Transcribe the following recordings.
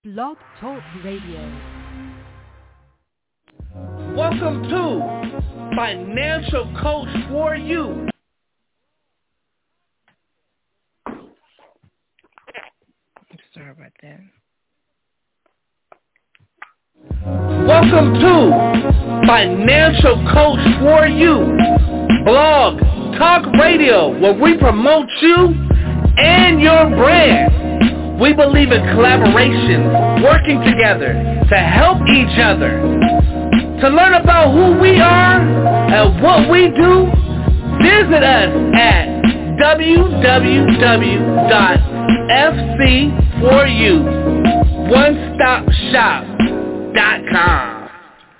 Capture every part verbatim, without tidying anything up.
Blog Talk Radio. Welcome to Financial Coach for You. Sorry about that. Welcome to Financial Coach for You. Blog Talk Radio, where we promote you and your brand. We believe in collaboration, working together to help each other. To learn about who we are and what we do, visit us at w w w dot f c four u one stop shop dot com.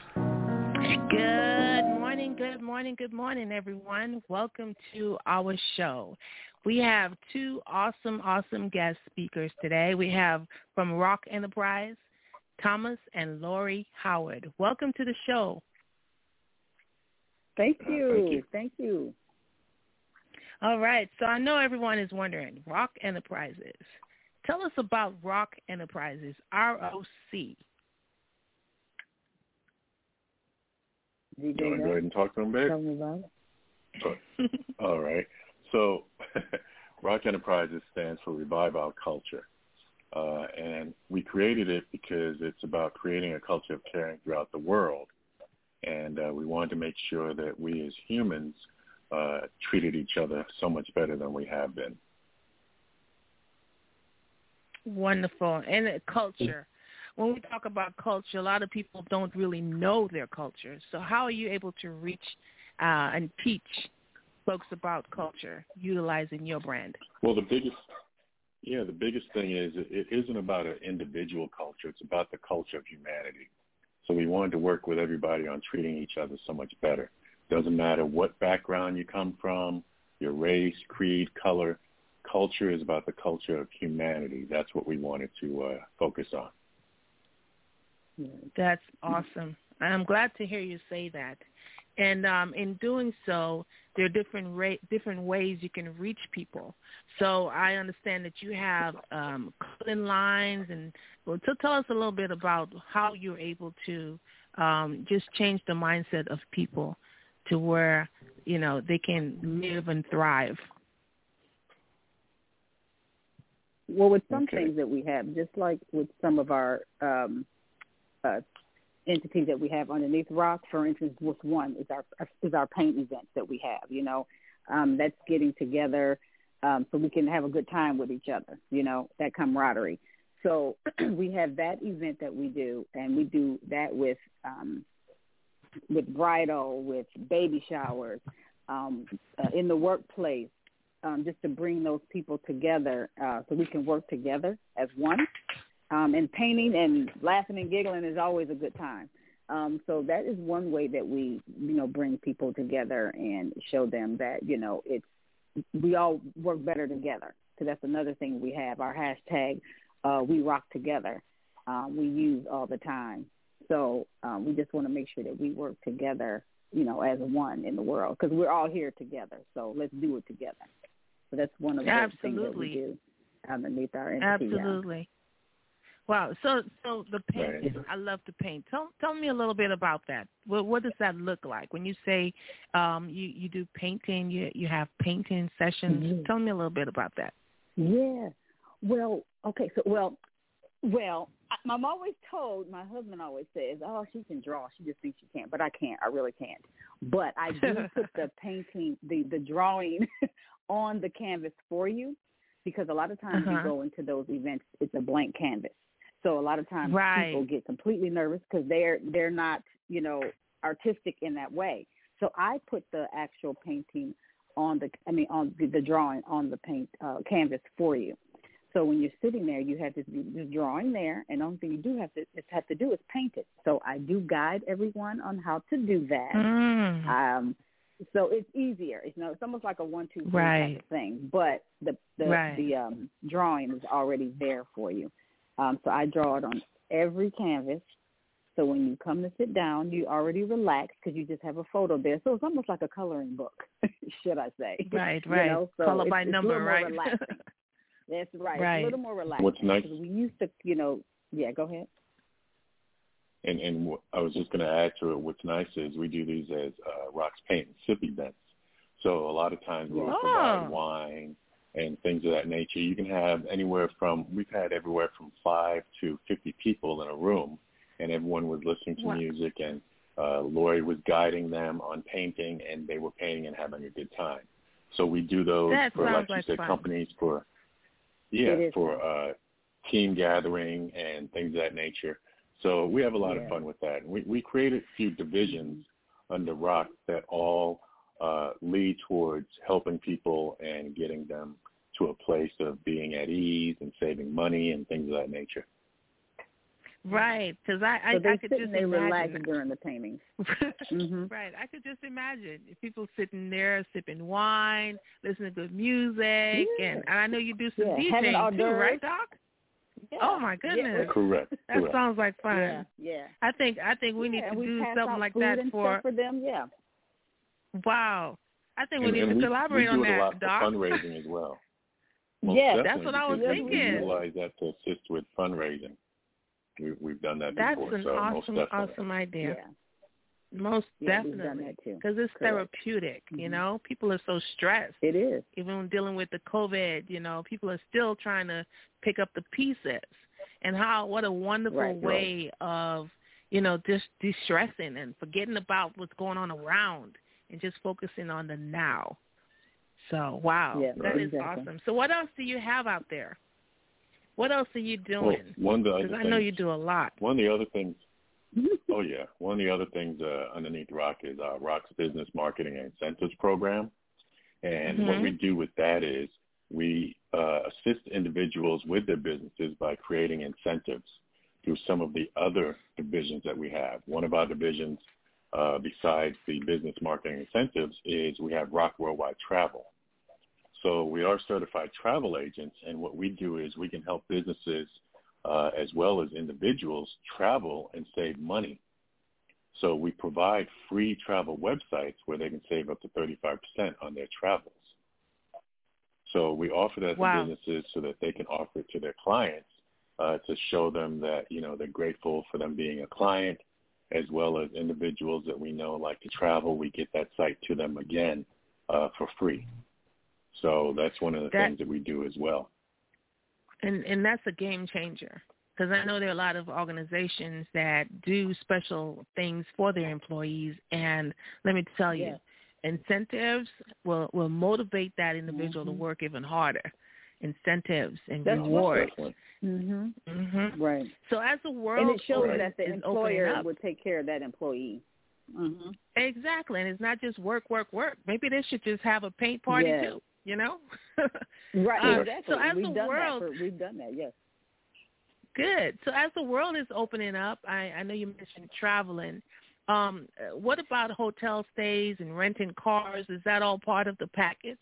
Good morning, good morning, good morning, everyone. Welcome to our show. We have two awesome, awesome guest speakers today. We have from Rock Enterprise, Thomas and Lori Howard. Welcome to the show. Thank you. Thank you. Thank you. All right. So I know everyone is wondering, Rock Enterprises. Tell us about Rock Enterprises, R O C. You want to go ahead and talk to them, babe? Tell me about it. All right. So Rock Enterprises stands for Revive Our Culture. Uh, and we created it because it's about creating a culture of caring throughout the world. And uh, we wanted to make sure that we as humans uh, treated each other so much better than we have been. Wonderful. And culture. When we talk about culture, a lot of people don't really know their culture. So how are you able to reach uh, and teach folks about culture utilizing your brand? Well, the biggest, yeah, the biggest thing is it, it isn't about an individual culture. It's about the culture of humanity. So we wanted to work with everybody on treating each other so much better. Doesn't matter what background you come from, your race, creed, color. Culture is about the culture of humanity. That's what we wanted to uh, focus on. That's awesome. I'm glad to hear you say that. And um, in doing so, there are different ra- different ways you can reach people. So I understand that you have um, call-in lines, and well, to tell us a little bit about how you're able to um, just change the mindset of people to where, you know, they can live and thrive. Well, with some okay. things that we have, just like with some of our um, uh, entities that we have underneath Rock, for instance, with one is our is our paint events that we have. You know, um, that's getting together um, so we can have a good time with each other. You know, that camaraderie. So we have that event that we do, and we do that with um, with bridal, with baby showers, um, uh, in the workplace, um, just to bring those people together uh, so we can work together as one. Um, and painting and laughing and giggling is always a good time. Um, so that is one way that we, you know, bring people together and show them that, you know, it's we all work better together. So that's another thing we have. Our hashtag, uh, we rock together, um, we use all the time. So um, we just want to make sure that we work together, you know, as one in the world, because we're all here together. So let's do it together. So that's one of the Absolutely. things that we do underneath our entity. Absolutely. Yeah. Wow. So, so the painting, right. I love to paint. Tell, tell me a little bit about that. What, what does that look like when you say um, you, you do painting? You you have painting sessions. Mm-hmm. Tell me a little bit about that. Yeah. Well, okay. So, well, well, I'm always told. My husband always says, "Oh, she can draw. She just thinks she can't." But I can't. I really can't. But I do put the painting, the the drawing, on the canvas for you, because a lot of times uh-huh. you go into those events, it's a blank canvas. So a lot of times right. people get completely nervous because they're they're not, you know, artistic in that way. So I put the actual painting on the, I mean, on the, the drawing on the paint uh, canvas for you. So when you're sitting there, you have this, this drawing there, and the only thing you do have to have to do is paint it. So I do guide everyone on how to do that. Mm. Um, so it's easier. It's, you know, it's almost like a one, two, three right. type of thing, but the the, right. the um, drawing is already there for you. Um, so I draw it on every canvas. So when you come to sit down, you already relax because you just have a photo there. So it's almost like a coloring book, should I say. Right, right. You know? So color it's, by it's number, a little right? more relaxing. That's right. right. It's a little more relaxing. What's nice? We used to, you know, Yeah, go ahead. And and I was just going to add to it. What's nice is we do these as uh, Rocks Paint and Sip events. So a lot of times we'll oh. provide wine and things of that nature. You can have anywhere from we've had everywhere from five to fifty people in a room, and everyone was listening to what? music, and uh, Lori was guiding them on painting, and they were painting and having a good time. So we do those that for, like like you said, fun. companies for yeah for uh, team gathering and things of that nature. So we have a lot yeah. of fun with that. We we created a few divisions under Rock that all uh, lead towards helping people and getting them to a place of being at ease and saving money and things of that nature. Right, because I, I, so they I could sit just and they imagine relax that. during the painting. mm-hmm. Right, I could just imagine if people sitting there sipping wine, listening to good music, yeah. and, and I know you do some yeah. DJing too, right, Doc? Yeah. Oh my goodness, yeah. Correct. That Correct. sounds like fun. Yeah, yeah. I think I think we yeah, need to do pass something out like food that and for stuff for them. Yeah. Wow, I think we and, need and to we, collaborate we do on it that, a lot Doc. for fundraising as well. Most Yeah, that's what I was we, thinking. We utilize that to assist with fundraising. We, we've done that That's before. an so awesome, most awesome idea. Yeah. Most yeah, we've definitely, done that too. because it's Correct. therapeutic. Mm-hmm. You know, people are so stressed. It is. Even dealing with the COVID, you know, people are still trying to pick up the pieces. And how what a wonderful right, way right. of, you know, just de-stressing and forgetting about what's going on around and just focusing on the now. So, wow, yeah, that right. is exactly. awesome. So what else do you have out there? What else are you doing? Well, one of the other Because I things, know you do a lot. One of the other things, oh yeah, one of the other things uh, underneath Rock is uh, Rock's Business Marketing and Incentives Program. And mm-hmm. what we do with that is we uh, assist individuals with their businesses by creating incentives through some of the other divisions that we have. One of our divisions, uh, besides the business marketing incentives, is we have Rock Worldwide Travel. So we are certified travel agents, and what we do is we can help businesses uh, as well as individuals travel and save money. So we provide free travel websites where they can save up to thirty-five percent on their travels. So we offer that wow. to businesses so that they can offer it to their clients uh, to show them that, you know, they're grateful for them being a client, as well as individuals that we know like to travel. We get that site to them again uh, for free. So that's one of the that, things that we do as well. And and that's a game changer, because I know there are a lot of organizations that do special things for their employees, and let me tell you, yeah. incentives will, will motivate that individual mm-hmm. to work even harder. Incentives and That's rewards. Mm-hmm. Mm-hmm. Right. So as the world and it shows opens, that the is employer up, would take care of that employee. Mm-hmm. Exactly, and it's not just work, work, work. Maybe they should just have a paint party yes. too. You know. right. Uh, exactly. So as we've the done world, that. For, we've done that. Yes. Good. So as the world is opening up, I, I know you mentioned traveling. Um, what about hotel stays and renting cars? Is that all part of the package?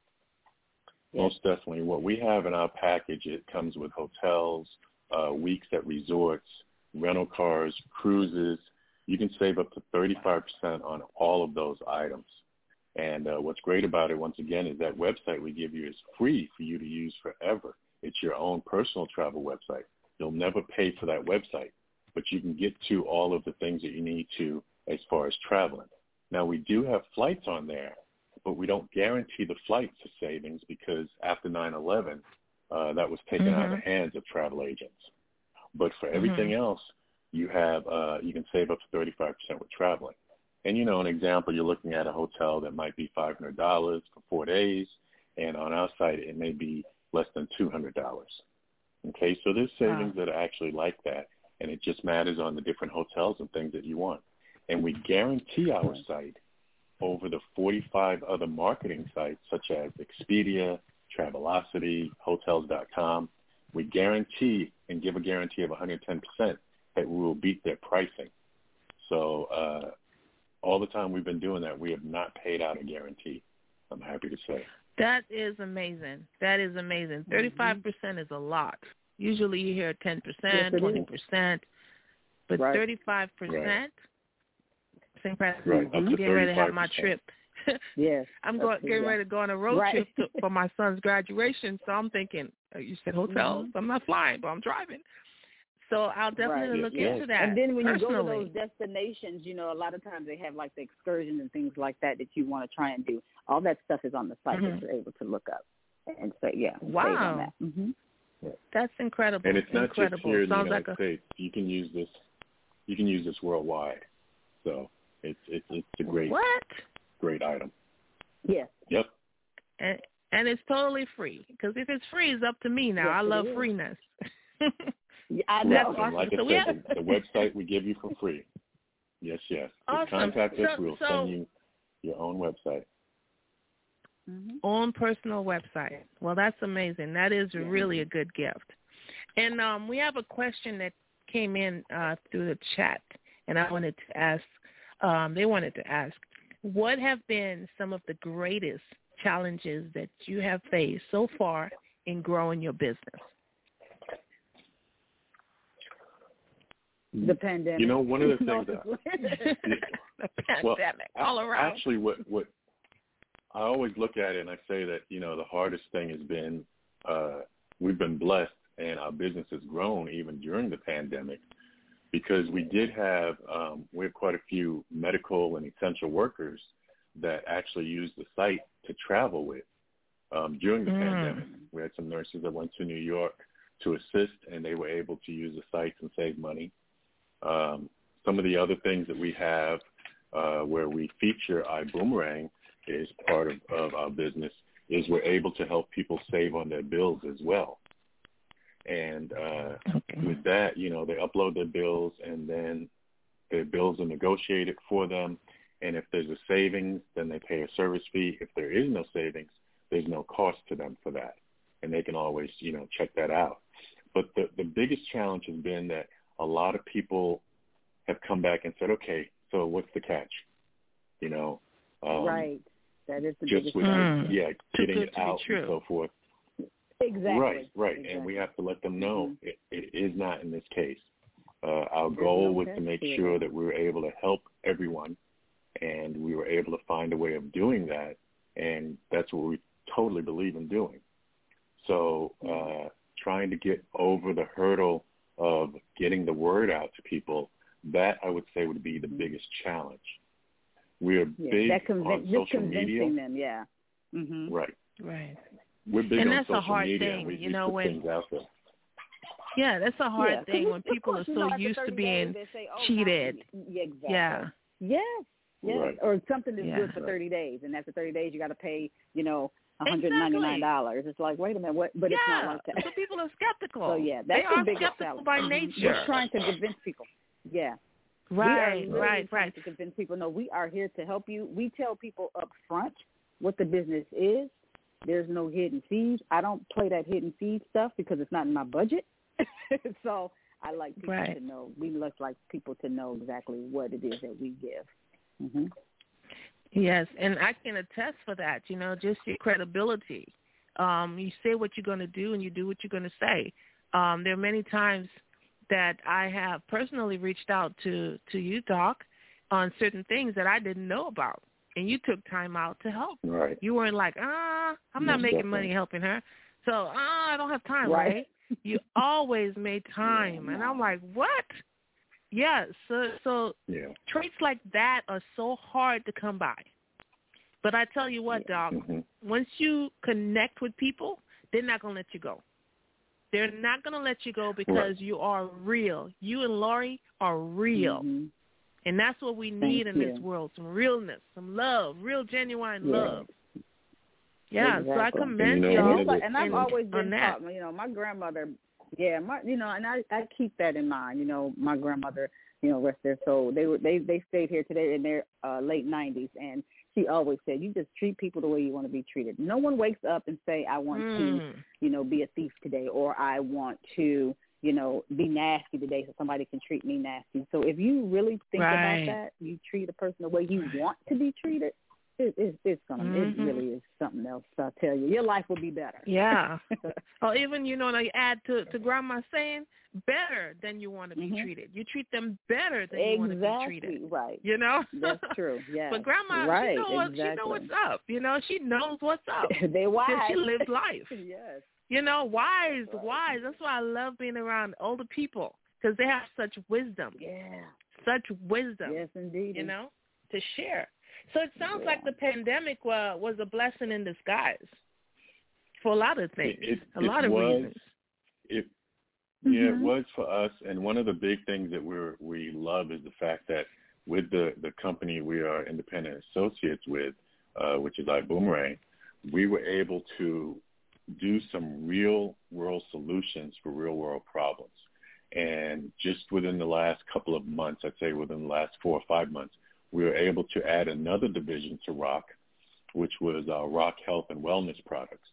Most definitely. What we have in our package, it comes with hotels, uh, weeks at resorts, rental cars, cruises. You can save up to thirty-five percent on all of those items. And uh, what's great about it, once again, is that website we give you is free for you to use forever. It's your own personal travel website. You'll never pay for that website, but you can get to all of the things that you need to as far as traveling. Now, we do have flights on there, but we don't guarantee the flights to savings because after nine eleven, uh, that was taken mm-hmm. out of the hands of travel agents. But for everything mm-hmm. else, you have uh, you can save up to thirty-five percent with traveling. And, you know, an example, you're looking at a hotel that might be five hundred dollars for four days, and on our site it may be less than two hundred dollars. Okay, so there's savings wow. that are actually like that, and it just matters on the different hotels and things that you want. And we guarantee our site over the forty-five other marketing sites such as Expedia, Travelocity, Hotels dot com. We guarantee and give a guarantee of one hundred ten percent that we will beat their pricing. So uh, all the time we've been doing that, we have not paid out a guarantee, I'm happy to say. That is amazing. That is amazing. thirty-five percent is a lot. Usually you hear ten percent, yes, twenty percent, but right. thirty-five percent, right. Saint Patrick's, right. I'm getting ready to have my trip. yes. I'm going, getting yeah. ready to go on a road right. trip to, for my son's graduation, so I'm thinking, you said hotels. Mm-hmm. I'm not flying, but I'm driving. So I'll definitely right. look yeah. into that. And then when personally. you go to those destinations, you know, a lot of times they have like the excursions and things like that that you want to try and do. All that stuff is on the site mm-hmm. that you're able to look up and say, yeah, wow, save on that. Mm-hmm. That's incredible. And it's not incredible. just here in the Sounds United like a... States. You can use this. You can use this worldwide. So it's it's it's a great what? great item. Yes. Yep. And, and it's totally free. Because if it's free, it's up to me now. Yes, I love is. freeness. Yeah, I know. That's And awesome. like I so said, have... the, the website we give you for free. Yes, yes. Awesome. Just contact us. So, We'll so, send you your own website. Mm-hmm. Own personal website. Well, that's amazing. That is Yeah. really a good gift. And um, we have a question that came in uh, through the chat, and I wanted to ask, um, they wanted to ask, what have been some of the greatest challenges that you have faced so far in growing your business? The pandemic. You know, one of the things that the pandemic well, all around. Actually, what what I always look at it and I say that, you know, the hardest thing has been uh, we've been blessed and our business has grown even during the pandemic because we did have um, we have quite a few medical and essential workers that actually used the site to travel with um, during the mm. pandemic. We had some nurses that went to New York to assist, and they were able to use the sites and save money. Um, some of the other things that we have uh, where we feature iBoomerang is part of, of our business is we're able to help people save on their bills as well. And uh, okay. with that, you know, they upload their bills and then their bills are negotiated for them. And if there's a savings, then they pay a service fee. If there is no savings, there's no cost to them for that. And they can always, you know, check that out. But the, the biggest challenge has been that a lot of people have come back and said, okay, so what's the catch? You know, um, right. That is the just biggest with, mm. yeah, getting Too it good to be out true. and so forth. Exactly. Right, right. Exactly. And we have to let them know mm-hmm. it, it is not in this case. Uh, our There's goal no was catch to make to it. sure that we were able to help everyone, and we were able to find a way of doing that, and that's what we totally believe in doing. So uh, trying to get over the hurdle of getting the word out to people, that I would say would be the biggest challenge. We're yeah, big that convin- on just social convincing media. them, yeah. Mm-hmm. Right. Right. We're big And on that's a social hard media. thing, we, you we know, put when- things out there. Yeah, that's a hard yeah. thing when Of people course, are you so know, after used to thirty being days, they say, oh, cheated. Now, yeah, exactly. Yeah. Yes. Yes. Right. Or something is Yeah. good for thirty days, and after thirty days, you got to pay, you know, one hundred ninety-nine dollars. Exactly. It's like, wait a minute, what? But yeah. it's not like that. So people are skeptical. So yeah, that's they the are biggest skeptical challenge. by Mm-hmm. nature. We're trying to convince people. Yeah. Right, we are right, trying right. to convince people, no, we are here to help you. We tell people up front what the business is. There's no hidden fees. I don't play that hidden fee stuff because it's not in my budget. So I like people right. to know. We look like people to know exactly what it is that we give. Mm-hmm. Yes, and I can attest for that, you know, just your credibility. Um, you say what you're going to do and you do what you're going to say. Um, there are many times that I have personally reached out to, to you, Doc, on certain things that I didn't know about, and you took time out to help. Right. You weren't like, ah, I'm not Most making definitely. money helping her, so ah, I don't have time, Right. right? You always made time, Yeah, and no. I'm like, what? Yeah, so so Yeah. traits like that are so hard to come by. But I tell you what, Doc, Mm-hmm. once you connect with people, they're not going to let you go. They're not going to let you go because Right. you are real. You and Lori are real. Mm-hmm. And that's what we need Thank in you. this world, some realness, some love, real genuine Yeah. love. Yeah, so I Exactly. commend And you know, y'all. one And, of it's like, the- and I've in- always on been that. taught, you know, my grandmother, yeah, my, you know, and I, I keep that in mind. You know, my grandmother, you know, rest their soul. They were, they, they stayed here today in their uh, late nineties, and she always said, you just treat people the way you want to be treated. No one wakes up and say, I want Mm. to, you know, be a thief today, or I want to, you know, be nasty today so somebody can treat me nasty. So if you really think Right. about that, you treat a person the way you want to be treated, it, it, it's gonna, Mhm. it really is something else. I'll tell you, your life will be better. Yeah. Or even, you know, like add to, to Grandma's saying, better than you want to be Mhm. treated. You treat them better than you want to be Exactly, treated. right. You know? That's true, yes. But Grandma, right, she, know what, exactly. she know what's up. You know, she knows what's up. They wise. Because she lives life. Yes. You know, wise, Right. wise. That's why I love being around older people. because they have such wisdom. Yeah. Such wisdom. Yes, indeed. You know, to share. So it sounds yeah. like the pandemic uh, was a blessing in disguise for a lot of things, It, it, a lot it of was, reasons. It, mm-hmm. Yeah, it was for us. And one of the big things that we we love is the fact that with the, the company we are independent associates with, uh, which is iBoomerang, we were able to do some real-world solutions for real-world problems. And just within the last couple of months, I'd say within the last four or five months, we were able to add another division to R O C, which was our R O C Health and Wellness products.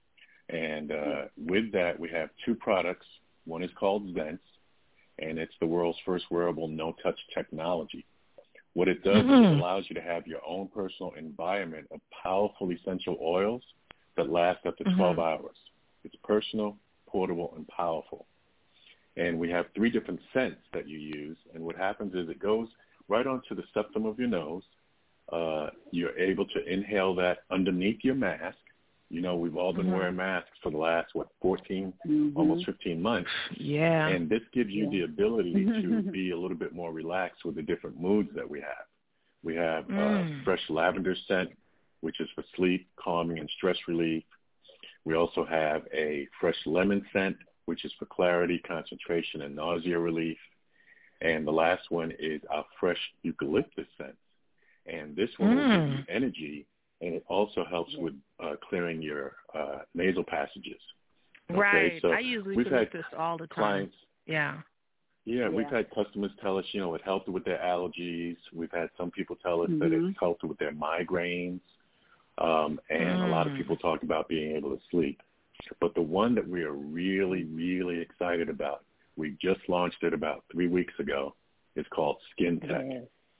And uh, with that, we have two products. One is called Zents, and it's the world's first wearable no-touch technology. What it does mm-hmm. is it allows you to have your own personal environment of powerful essential oils that last up to twelve mm-hmm. hours. It's personal, portable, and powerful. And we have three different scents that you use, and what happens is it goes right onto the septum of your nose. Uh, you're able to inhale that underneath your mask. You know, we've all been mm-hmm. wearing masks for the last, what, fourteen, mm-hmm. almost fifteen months. Yeah. And this gives you yeah. the ability to be a little bit more relaxed with the different moods that we have. We have mm. uh, fresh lavender scent, which is for sleep, calming, and stress relief. We also have a fresh lemon scent, which is for clarity, concentration, and nausea relief. And the last one is our fresh eucalyptus scent. And this one mm. will give you energy, and it also helps yeah. with uh, clearing your uh, nasal passages. Okay? Right. So I use we've had eucalyptus all the time. Clients, yeah. yeah. Yeah, we've had customers tell us, you know, it helped with their allergies. We've had some people tell us mm-hmm. that it helped with their migraines. Um, and mm. a lot of people talk about being able to sleep. But the one that we are really, really excited about, we just launched it about three weeks ago, is called Skin Tech. Yes.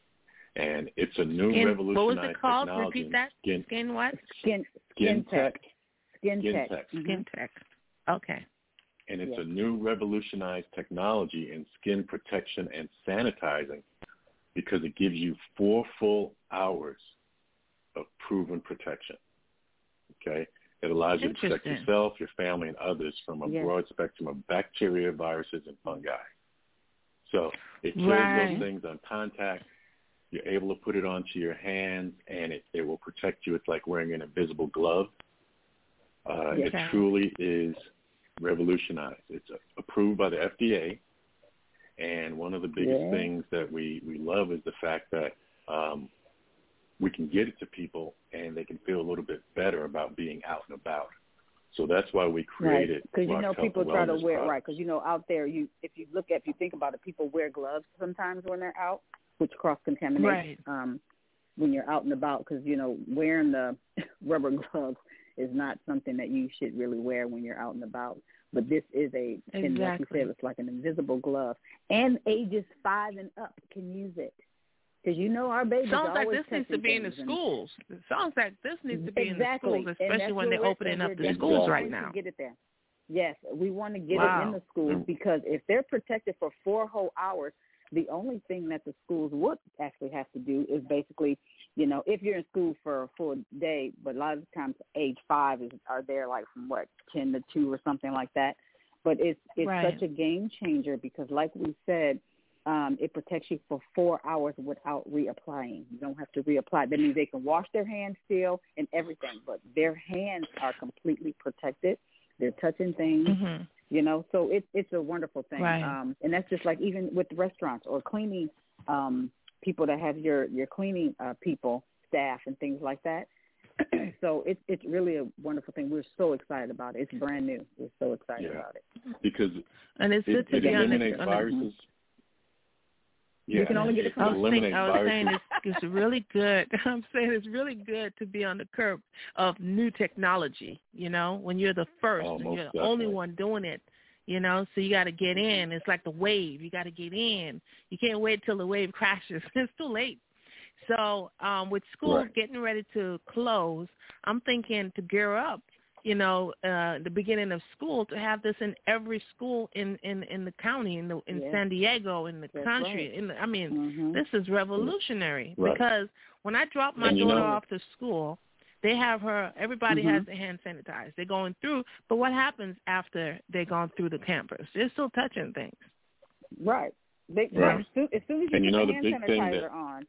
And it's a new skin, revolutionized what was it called? technology. Repeat that. Skin, skin what? Skin, skin, skin Tech. Tech. Skin, skin Tech. Tech. Mm-hmm. Skin Tech. Okay. And it's yes. a new revolutionized technology in skin protection and sanitizing because it gives you four full hours of proven protection. Okay? It allows you to protect yourself, your family, and others from a yes. broad spectrum of bacteria, viruses, and fungi. So it kills right. those things on contact. You're able to put it onto your hands, and it, it will protect you. It's like wearing an invisible glove. Uh, yes. It truly is revolutionized. It's uh, approved by the F D A, and one of the biggest yeah. things that we, we love is the fact that um, we can get it to people, and they can feel a little bit better about being out and about. So that's why we created. Because right. you know people try to wear products. right. Because you know out there, you if you look at if you think about it, people wear gloves sometimes when they're out, which cross contaminate right. um, when you're out and about. Because you know wearing the rubber gloves is not something that you should really wear when you're out and about. But this is a, exactly. and like you said, it's like an invisible glove. And ages five and up can use it. Because you know our babies sounds always like this needs to be in the schools. It sounds like this needs to be exactly. in the schools, especially when they're opening up the that's schools right now. Get it there. Yes, we want to get wow. it in the schools because if they're protected for four whole hours, the only thing that the schools would actually have to do is basically, you know, if you're in school for a full day, but a lot of times age five is are there like from what ten to two or something like that. But it's it's right. such a game changer because, like we said, um, it protects you for four hours without reapplying. You don't have to reapply. That means they can wash their hands still and everything, but their hands are completely protected. They're touching things. Mm-hmm. You know, so it's it's a wonderful thing, right. um, and that's just like even with restaurants or cleaning um, people that have your your cleaning uh, people, staff, and things like that. So it's it's really a wonderful thing. We're so excited about it. It's brand new. We're so excited yeah. about it because and it's it, good to it be eliminates on viruses. Yeah, you can only get it from I was, think, I was viruses. saying it's, it's really good. I'm saying it's really good to be on the curb of new technology, you know, when you're the first oh, and you're the definitely. only one doing it, you know, so you got to get in. It's like the wave. You got to get in. You can't wait till the wave crashes. It's too late. So um, with school right. getting ready to close, I'm thinking to gear up, you know, uh, the beginning of school, to have this in every school in, in, in the county, in the, in yeah. San Diego, in the That's country. Right. In the, I mean, mm-hmm. this is revolutionary right. because when I drop my and daughter know, off to school, they have her, everybody mm-hmm. has their hand sanitized. They're going through, but what happens after they're gone through the campus? They're still touching things. Right. They, right. As, soon, as soon as you and put you know the the hand big sanitizer thing that, on.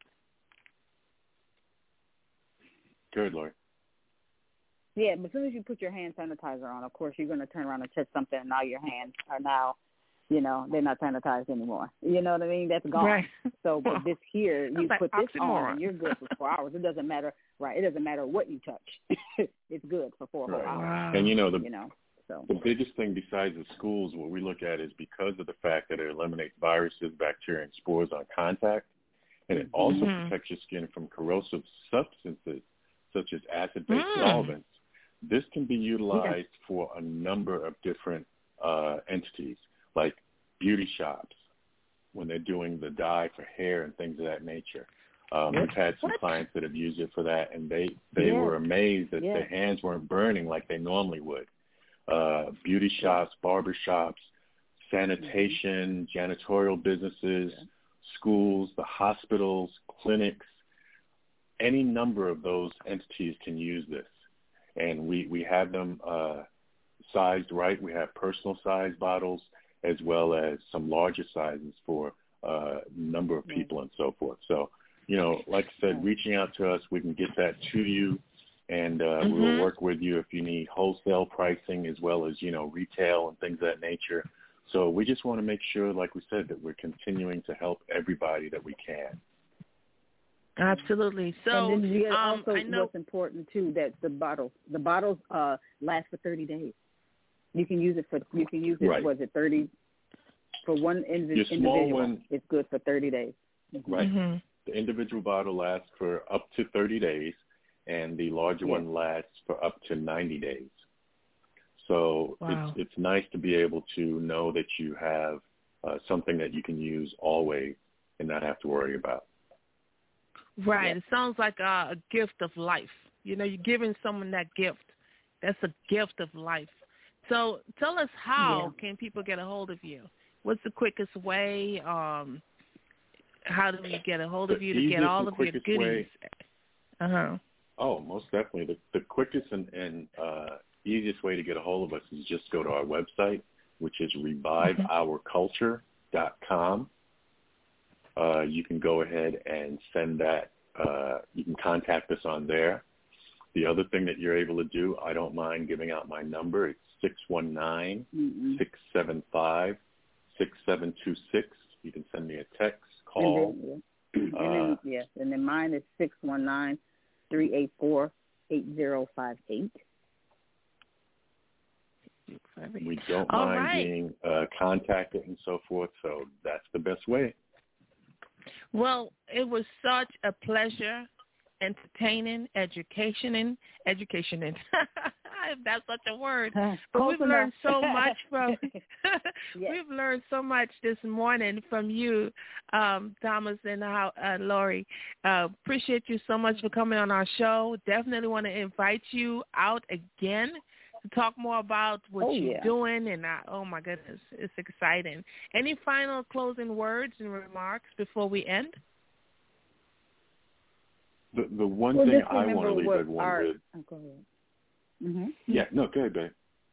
Good, Lori. Yeah, but as soon as you put your hand sanitizer on, of course, you're going to turn around and touch something, and now your hands are now, you know, they're not sanitized anymore. You know what I mean? That's gone. Right. So, but this here, you like put this oxymoron. on, and you're good for four hours. It doesn't matter, right? It doesn't matter what you touch. It's good for four right. hours. Wow. And, you know, the, you know, so. the biggest thing besides the schools, what we look at is because of the fact that it eliminates viruses, bacteria, and spores on contact, and it also mm-hmm. protects your skin from corrosive substances such as acid-based mm. solvents. This can be utilized yeah. for a number of different uh, entities, like beauty shops, when they're doing the dye for hair and things of that nature. Um, we've had some what? clients that have used it for that, and they, they yeah. were amazed that yeah. their hands weren't burning like they normally would. Uh, beauty shops, barber shops, sanitation, mm-hmm. janitorial businesses, yeah. schools, the hospitals, clinics, any number of those entities can use this. And we, we have them uh, sized right. We have personal size bottles as well as some larger sizes for a uh, number of people and so forth. So, you know, like I said, reaching out to us, we can get that to you, and uh, mm-hmm. we'll work with you if you need wholesale pricing as well as, you know, retail and things of that nature. So we just want to make sure, like we said, that we're continuing to help everybody that we can. Absolutely. So, and then you um, also I know what's important too, that the bottles, the bottles uh, last for thirty days. You can use it for, you can use it, right. was it thirty, for one indiv- Your small individual, one, it's good for thirty days. Right. Mm-hmm. The individual bottle lasts for up to thirty days, and the larger yeah. one lasts for up to ninety days. So wow. it's it's nice to be able to know that you have uh, something that you can use always and not have to worry about. Right. Yeah. It sounds like a, a gift of life. You know, you're giving someone that gift. That's a gift of life. So tell us, how yeah. can people get a hold of you? What's the quickest way? Um, how do we get a hold of you the to get all of your goodies? Way, uh-huh. Oh, most definitely. The, the quickest and, and uh, easiest way to get a hold of us is just go to our website, which is revive our culture dot com. Uh, you can go ahead and send that. Uh, you can contact us on there. The other thing that you're able to do, I don't mind giving out my number. It's six one nine, six seven five, six seven two six. You can send me a text, call. And then, yeah. and then, uh, yes, and then mine is six one nine, three eight four, eight zero five eight. We don't All mind right. being uh, contacted and so forth, so that's the best way. Well, it was such a pleasure, entertaining, educationing, educationing. If that's such a word. But we've learned so much from. yes. We've learned so much this morning from you, um, Thomas and how, uh, Lori. Uh, appreciate you so much for coming on our show. Definitely want to invite you out again to talk more about what oh, you're yeah. doing. And I, oh my goodness, it's exciting. Any final closing words and remarks before we end? The the one well, thing just I want to leave everyone our, with. Oh, go ahead. Mm-hmm. Yeah, no, go ahead, babe.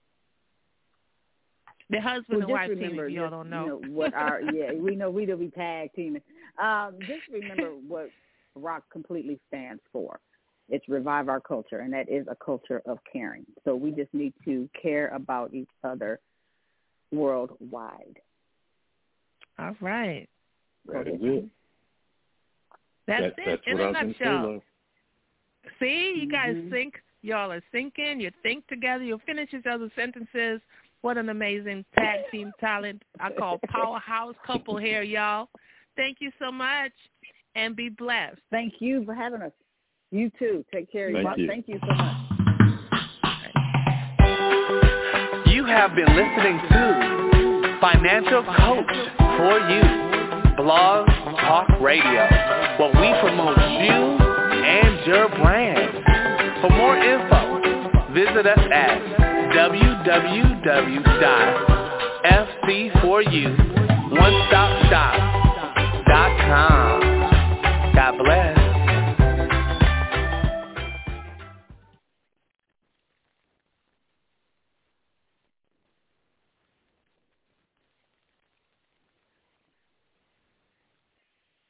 The husband well, and wife remember, team, if y'all just, don't know. You know what our yeah, we know we do be tag teaming. Um, just remember what ROC completely stands for. It's Revive Our Culture, and that is a culture of caring. So we just need to care about each other worldwide. All right. That is it. That's that, it that's in what a I was nutshell. gonna say, See, you guys mm-hmm. think, y'all are thinking, you think together, you finish each other's sentences. What an amazing tag team talent. I call powerhouse couple here, y'all. Thank you so much, and be blessed. Thank you for having us. You too. Take care of Thank yourself. you. Thank you so much. You have been listening to Financial Coach for You, Blog Talk Radio, where we promote you and your brand. For more info, visit us at w w w dot f c four u one stop